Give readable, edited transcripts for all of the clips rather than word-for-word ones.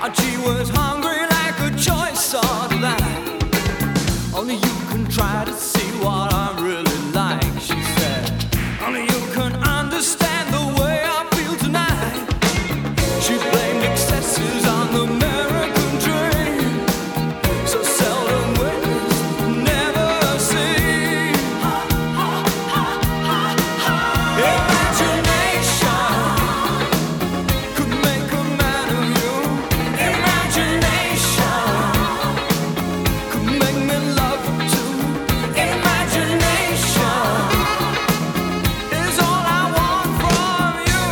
She was hungry like a choice of life. Only you can try to see what I really like, she said. Only you can understand the way I feel tonight. She blamed excesses on the American dream. So seldom witnessed, never seen. Imagination could make a man of you. Imagination could make me love you too. Imagination is all I want from you.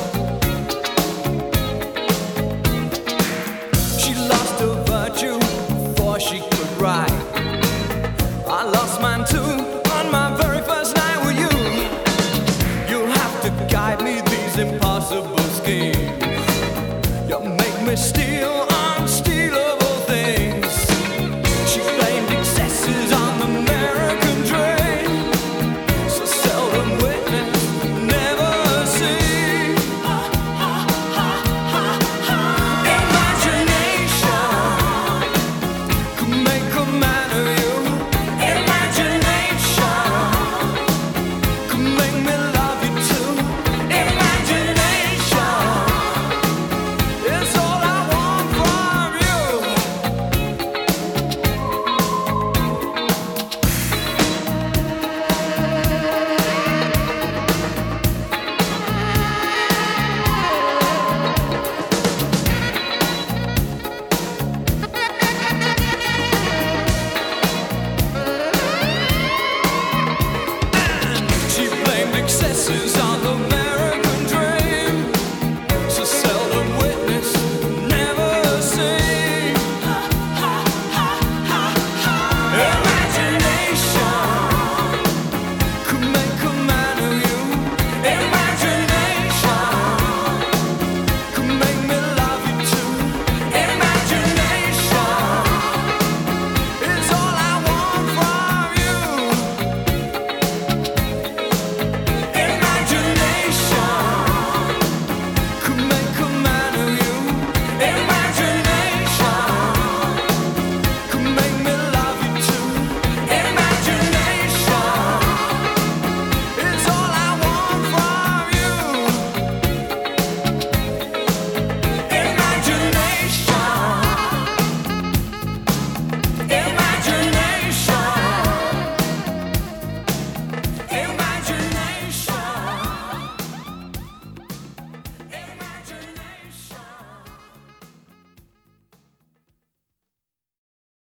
She lost her virtue before she could write. I lost mine too on my very first night with you. You'll have to guide me these impossible schemes. You make me steal